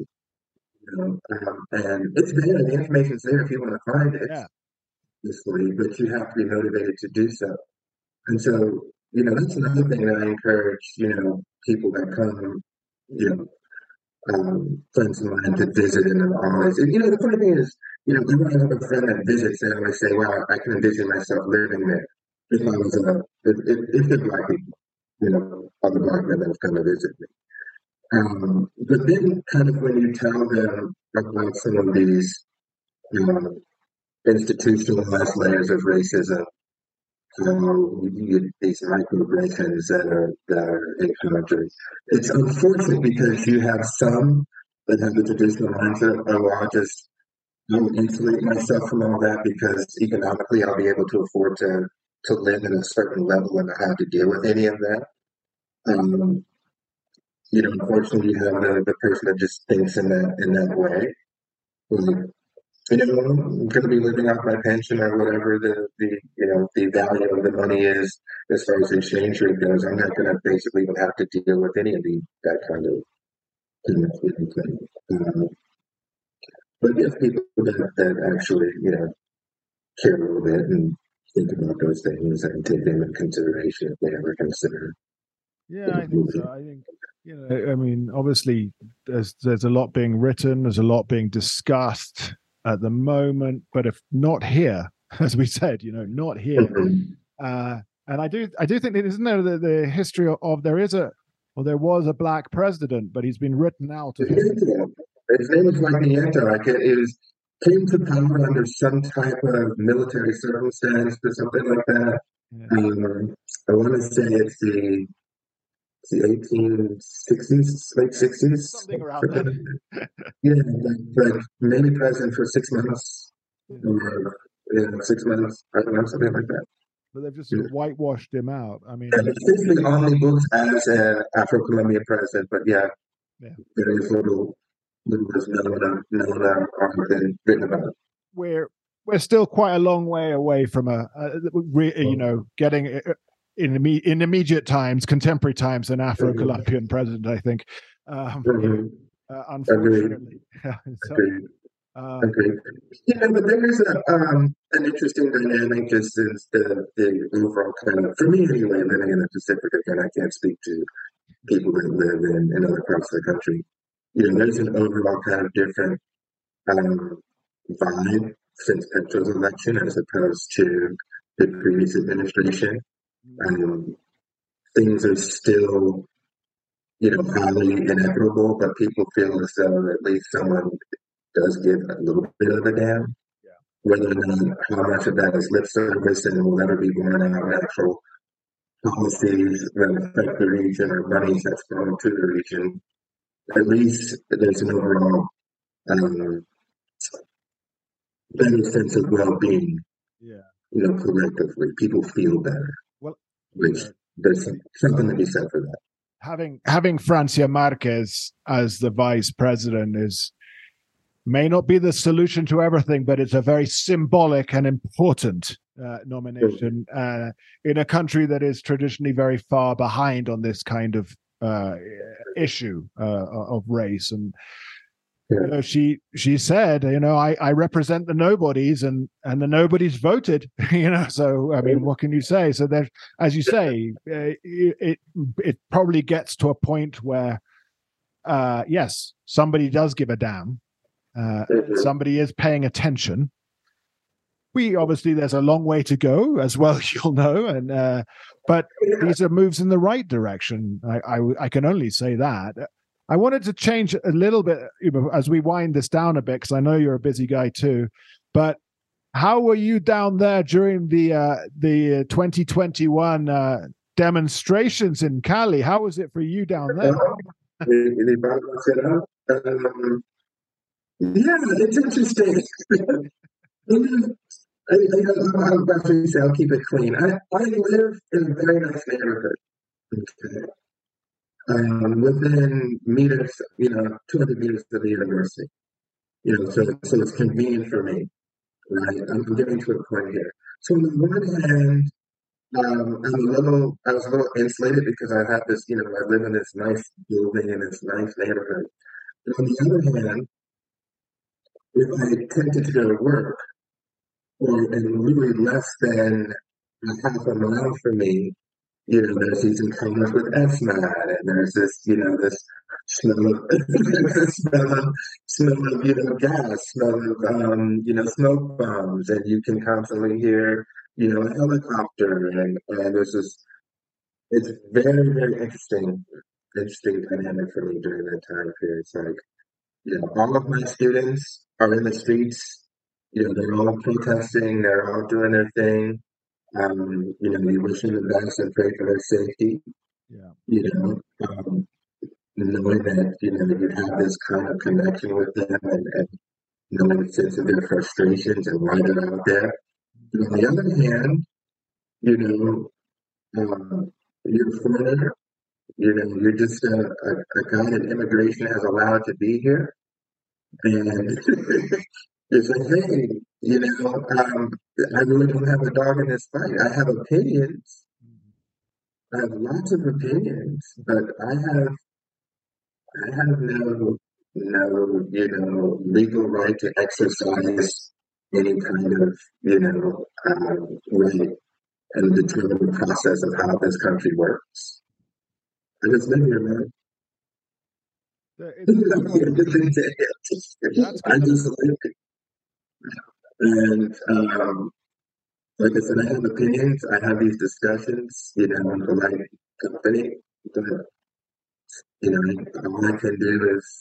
Speaker 5: And it's there. The information's there if you want to find it.
Speaker 4: Yeah.
Speaker 5: But you have to be motivated to do so. And so, that's another thing that I encourage, people that come, friends of mine to visit, and always, the funny thing is, when I have a friend that visits, they always say, "Wow, I can envision myself living there if I was if they're Black people, other Black men that have come to visit me." But then, kind of, when you tell them about some of these institutionalized layers of racism, you get these microaggressions that are encountered. It's unfortunate because you have some that have the traditional mindset of, "Oh, I'll insulate myself from all that because economically I'll be able to afford to live at a certain level and not have to deal with any of that." Unfortunately, you have the person that just thinks in that way. I'm going to be living off my pension or whatever the value of the money is as far as the exchange rate goes. I'm not going to basically even have to deal with any of that kind of thing. But if people that actually care a little bit and think about those things and take them into consideration if they ever consider.
Speaker 4: Yeah, I think so. I think I mean, obviously, there's a lot being written, there's a lot being discussed at the moment, but if not here, as we said, not here. And I do think that isn't there the history of there was a Black president, but he's been written out of history.
Speaker 5: His name was Mike Nieto. Came to power under some type of military circumstance or something like that. I want to say it's the the 1860s, late 60s.
Speaker 4: Something around then.
Speaker 5: Yeah, like maybe president for 6 months, or 6 months, I don't know, something like that.
Speaker 4: But they've just sort of whitewashed him out. I mean,
Speaker 5: And officially only books as an Afro-Colombian president, but yeah, there is little is known or been written about.
Speaker 4: We're still quite a long way away from getting in immediate times, contemporary times, an Afro-Colombian president. I think, unfortunately.
Speaker 5: Agreed. But there is an interesting dynamic just since the overall kind of, for me anyway, living in the Pacific, again, I can't speak to people that live in other parts of the country. There's an overall kind of different vibe since Petro's election as opposed to the previous administration. Things are still, highly inequitable, but people feel as though at least someone does give a little bit of a damn. Whether or not how much of that is lip service and will ever be borne out of actual policies that affect the region or monies that's going to the region, at least there's an overall better sense of well-being. Collectively, people feel better. Which there's something to be said for that.
Speaker 4: Having Francia Marquez as the vice president may not be the solution to everything, but it's a very symbolic and important nomination in a country that is traditionally very far behind on this kind of issue of race. And she said, I represent the nobodies, and the nobodies voted. So I mean, what can you say? So there, as you say, it probably gets to a point where yes, somebody does give a damn. Somebody is paying attention. There's a long way to go, as well, you'll know, and but these are moves in the right direction. I can only say that. I wanted to change a little bit as we wind this down a bit, because I know you're a busy guy too. But how were you down there during the 2021 demonstrations in Cali? How was it for you down there?
Speaker 5: Yeah, it's interesting. I'll keep it clean. I live in a very nice neighborhood. Okay. Within meters, 200 meters of the university. So it's convenient for me, right? I'm getting to a point here. So on the one hand, I was a little insulated because I have this, I live in this nice building in this nice neighborhood. But on the other hand, if I attempted to go to work, and really less than a half a mile from me, there's these encounters with SMAT, and there's this, this smell of, smell of, gas, smell of, smoke bombs, and you can constantly hear, a helicopter, and there's this, it's very, very interesting dynamic for me during that time period. It's like, all of my students are in the streets, they're all protesting, they're all doing their thing. We wish them the best and pray for their safety. Knowing that, you have this kind of connection with them and knowing the sense of their frustrations and why they're out there. But on the other hand, you're a foreigner, you're just a guy that immigration has allowed to be here. And it's like, hey, I really don't have a dog in this fight. I have opinions. I have lots of opinions, but I have no, legal right to exercise any kind of, right and determine the process of how this country works. I just live here, man. I just live here. And like I said, I have opinions. I have these discussions, in the right company. But all I can do is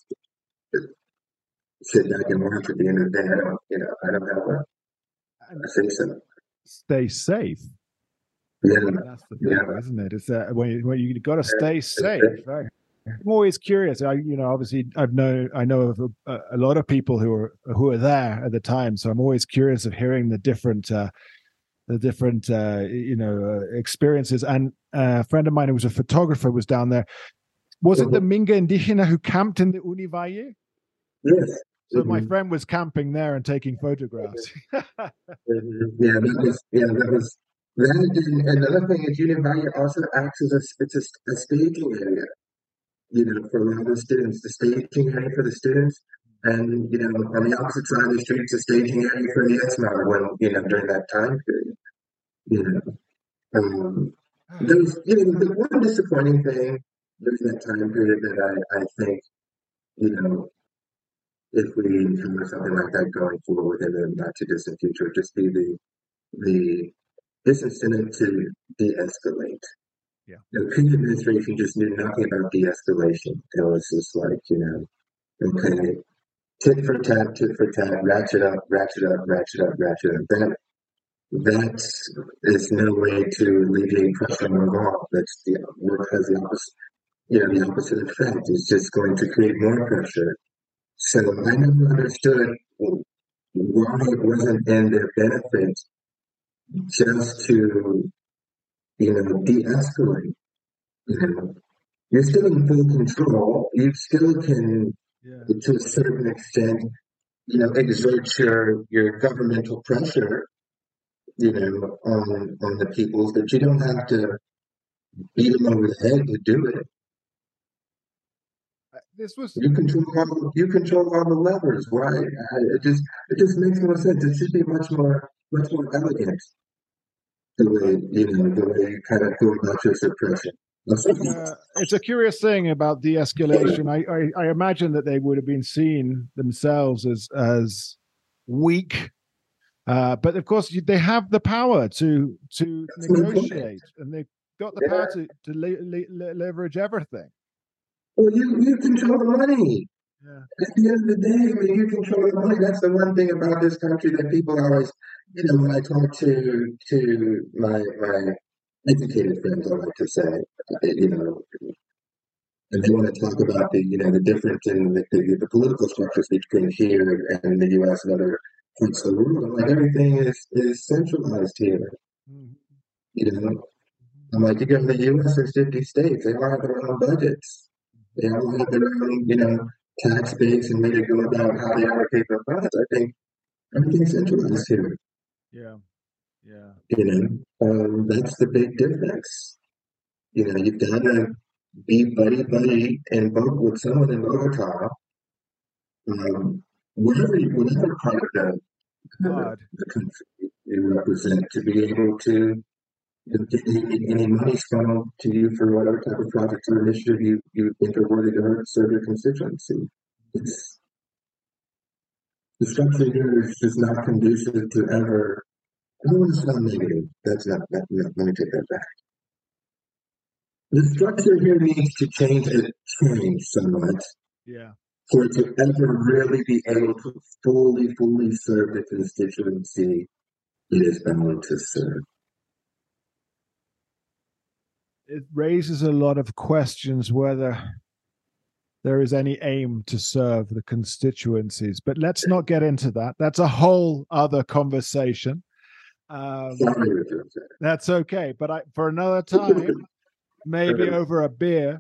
Speaker 5: sit back and watch. At the end of the day, I don't have a say so.
Speaker 4: Stay safe.
Speaker 5: Yeah,
Speaker 4: That's the
Speaker 5: yeah.
Speaker 4: thing, isn't it? It's when you got to stay safe. Right? I'm always curious. Obviously, I know of a lot of people who are there at the time, so I'm always curious of hearing the different experiences. And a friend of mine who was a photographer was down there. Was it the Minga Indígena who camped in the Univalle?
Speaker 5: Yes.
Speaker 4: So my friend was camping there and taking photographs.
Speaker 5: Yeah, that was that. And another thing is Univalle also acts as a staging area, for a lot of the students, the staging area for the students. And, on the opposite side of the street, it's a staging area for the SMAR when, during that time period, you know. There was, the one disappointing thing during that time period that I think, you know, if we encounter something like that going forward in the not too distant future, just be the disincentive to de-escalate.
Speaker 4: Yeah.
Speaker 5: The Putin administration just knew nothing about de-escalation. It was just like, okay, tit for tat, ratchet up, ratchet up, ratchet up, ratchet up. That is no way to alleviate pressure on law. That's work has the opposite, the opposite effect. It's just going to create more pressure. So I never understood why it wasn't in their benefit just to, de-escalate. You're still in full control. You still can, to a certain extent, exert your governmental pressure, on the peoples, but you don't have to beat them over the head to do it. You control all the levers. Why? It just makes no sense. It should be much more elegant the way you kind of go about your suppression.
Speaker 4: It's a curious thing about de-escalation. I imagine that they would have been seen themselves as weak, but of course they have the power to negotiate, and they've got the power to leverage everything.
Speaker 5: Well, you control the money. Yeah. At the end of the day, when you control the money, that's the one thing about this country that people always, when I talk to my educated friends, I like to say, and they want to talk about the difference in the political structures between here and the U.S. and other parts of the world. I'm like, everything is centralized here. I'm like, you go to the U.S., there's 50 states. They all have their own budgets. They all have their own, tax base and way to go about how they allocate their funds. I think everything's centralized here.
Speaker 4: Yeah.
Speaker 5: That's the big difference. You've got to be buddy and vote with someone in Bogota, whatever part of the country you represent, to be able to get any money funneled to you for whatever type of project or initiative you think are worthy to serve your constituency. The structure here is just not conducive to ever. I don't want to sound negative. That's not. Let me take that back. The structure here needs to change somewhat.
Speaker 4: Yeah.
Speaker 5: For it to ever really be able to fully serve the constituency it is bound to serve.
Speaker 4: It raises a lot of questions whether there is any aim to serve the constituencies, but let's not get into that. That's a whole other conversation. That's okay, but for another time, maybe over a beer.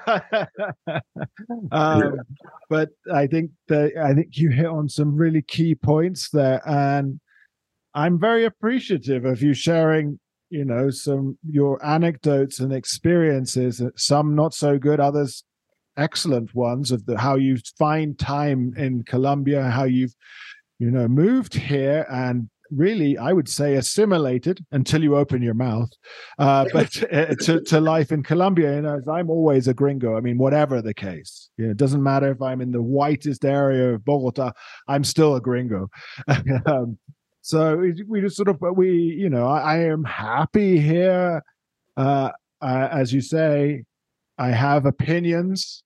Speaker 4: But I think you hit on some really key points there, and I'm very appreciative of you sharing, some your anecdotes and experiences. Some not so good, others excellent ones of how you find time in Colombia, how you've moved here and really, I would say, assimilated until you open your mouth, but to life in Colombia. As I'm always a gringo. I mean, whatever the case, it doesn't matter if I'm in the whitest area of Bogota, I'm still a gringo. So we just I am happy here. As you say, I have opinions.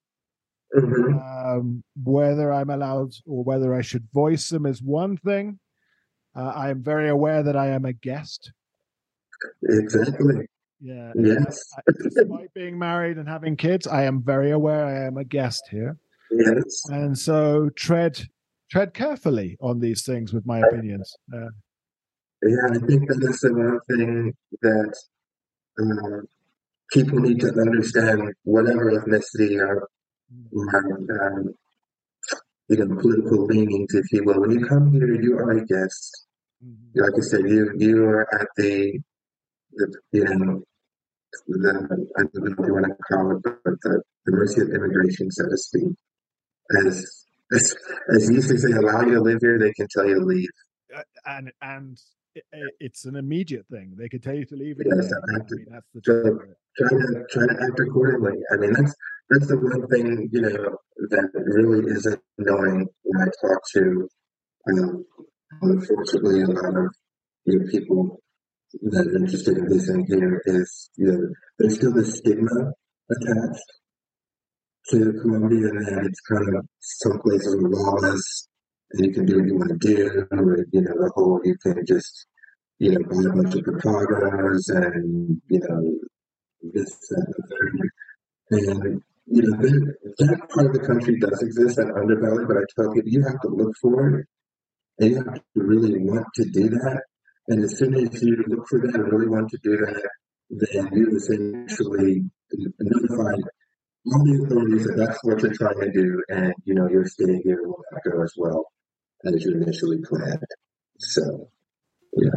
Speaker 4: Whether I'm allowed or whether I should voice them is one thing. I am very aware that I am a guest.
Speaker 5: Exactly.
Speaker 4: Yeah.
Speaker 5: Yes.
Speaker 4: Despite being married and having kids, I am very aware I am a guest here.
Speaker 5: Yes.
Speaker 4: And so tread carefully on these things with my opinions.
Speaker 5: Yeah, I think that is the one thing that uh, people need to understand, whatever ethnicity or political leanings, if you will. When you come here, you are a guest.
Speaker 4: Mhm.
Speaker 5: Like I said, you are at the you know I don't know what you want to call it, but the mercy of immigration, so to speak. As as you used to say, allow you to live here, they can tell you to leave.
Speaker 4: And it's an immediate thing. They could tell you to leave any
Speaker 5: Yes,
Speaker 4: day.
Speaker 5: I have
Speaker 4: I
Speaker 5: to.
Speaker 4: mean, that's the truth
Speaker 5: So
Speaker 4: of it.
Speaker 5: try to act accordingly. I mean, that's the one thing that really is annoying when I talk to um, unfortunately a lot of people that are interested in this in here is there's still this stigma attached to Colombia, and it's kind of some places are lawless and you can do what you want to do, or the whole you can just buy a bunch of papagas and this that, and the third. And that part of the country does exist, that underbelly, but I tell people you have to look for it and you have to really want to do that. And as soon as you look for that and really want to do that, then you essentially notify all the authorities that that's what you're trying to do, and your stay here will not go as well as you initially planned. So, yeah.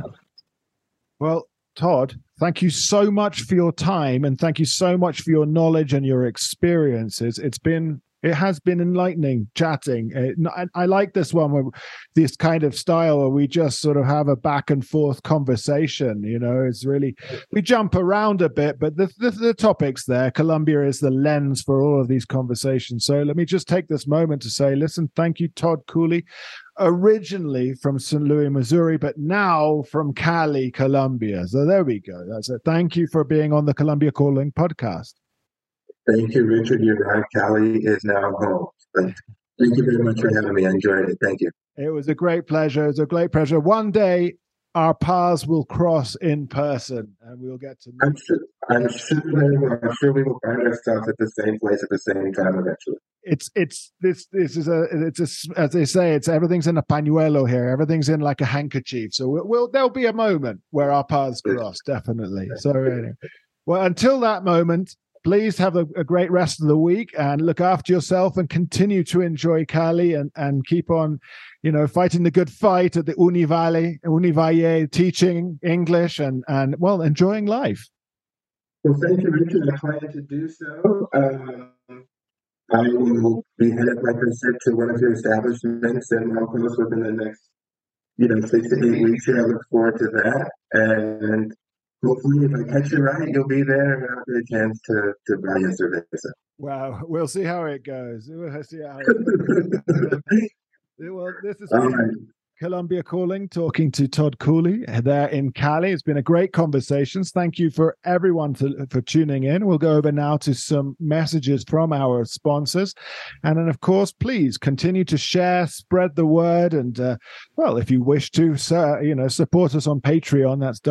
Speaker 4: Well, Todd, thank you so much for your time, and thank you so much for your knowledge and your experiences. It has been enlightening chatting. I like this one, this kind of style where we just sort of have a back and forth conversation. It's really, we jump around a bit, but the topic's there. Colombia is the lens for all of these conversations. So let me just take this moment to say, listen, thank you, Todd Cooley, originally from St. Louis, Missouri, but now from Cali, Colombia. So there we go. That's it. Thank you for being on the Colombia Calling podcast.
Speaker 5: Thank you, Richard. You're right. Cali is now home. But thank you very much for having me. I enjoyed it. Thank you.
Speaker 4: It was a great pleasure. It was a great pleasure. One day, our paths will cross in person, and we'll get to meet.
Speaker 5: I'm sure we will find ourselves at the same place at the same time eventually.
Speaker 4: As they say, it's everything's in a pañuelo here. Everything's in like a handkerchief. So there'll be a moment where our paths cross, definitely. So anyway, well, until that moment, please have a great rest of the week and look after yourself and continue to enjoy Cali and keep on, fighting the good fight at the Univalle, teaching English and enjoying life.
Speaker 5: Well, thank you, Richard. I plan to do so. I will be headed, like I said, to one of your establishments in Marcos within the next, 6 to 8 weeks here. I look forward to that. And hopefully, if I catch you right, you'll be there and I'll get a chance to buy you a cerveza.
Speaker 4: Wow, we'll see how it goes. We'll see how it goes. Well, this is Colombia Calling, talking to Todd Cooley there in Cali. It's been a great conversation. Thank you for everyone for tuning in. We'll go over now to some messages from our sponsors. And then, of course, please continue to share, spread the word. And, if you wish to, support us on Patreon. That's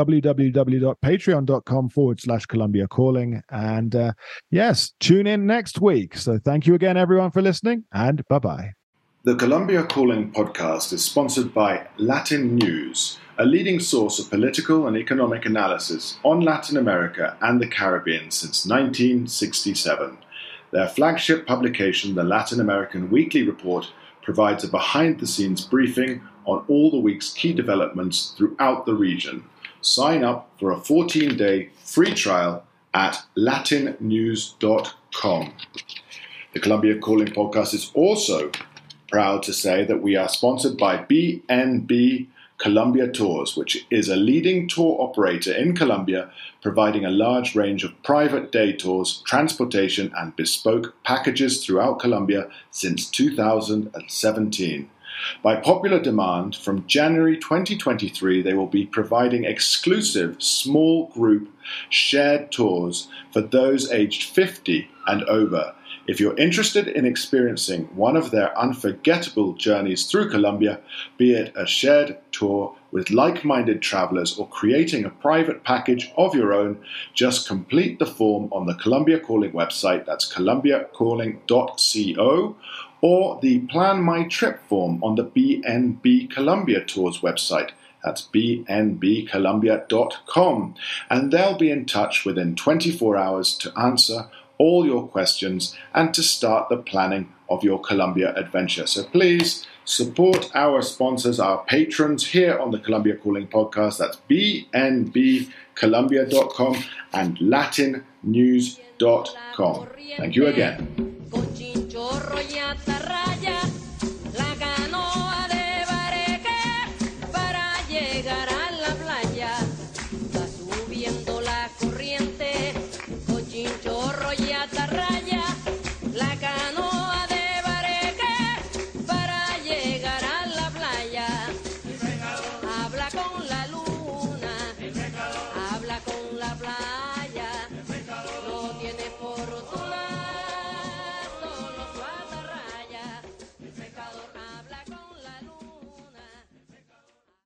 Speaker 4: www.patreon.com/Colombia Calling. And yes, tune in next week. So thank you again, everyone, for listening, and bye-bye.
Speaker 6: The Colombia Calling podcast is sponsored by Latin News, a leading source of political and economic analysis on Latin America and the Caribbean since 1967. Their flagship publication, the Latin American Weekly Report, provides a behind-the-scenes briefing on all the week's key developments throughout the region. Sign up for a 14-day free trial at latinnews.com. The Colombia Calling podcast is also proud to say that we are sponsored by BNB Colombia Tours, which is a leading tour operator in Colombia, providing a large range of private day tours, transportation, and bespoke packages throughout Colombia since 2017. By popular demand, from January 2023, they will be providing exclusive small group shared tours for those aged 50 and over. If you're interested in experiencing one of their unforgettable journeys through Colombia, be it a shared tour with like-minded travelers or creating a private package of your own, just complete the form on the Colombia Calling website, that's columbiacalling.co, or the Plan My Trip form on the BNB Colombia Tours website. That's bnbcolombia.com. And they'll be in touch within 24 hours to answer all your questions and to start the planning of your Colombia adventure. So please support our sponsors, our patrons here on the Colombia Calling podcast. That's bnbcolombia.com and latinnews.com. Thank you again.